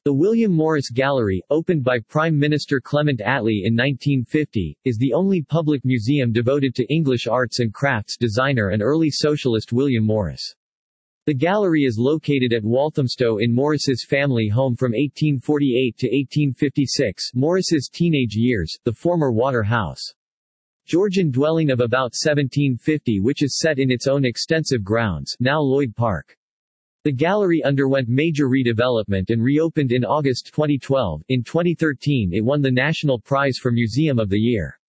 The William Morris Gallery, opened by Prime Minister Clement Attlee in 1950, is the only public museum devoted to English arts and crafts designer and early socialist William Morris. The gallery is located at Walthamstow in Morris's family home from 1848 to 1856, Morris's teenage years, the former Water House. Georgian dwelling of about 1750 which is set in its own extensive grounds, now Lloyd Park. The gallery underwent major redevelopment and reopened in August 2012. In 2013 it won the National Prize for Museum of the Year.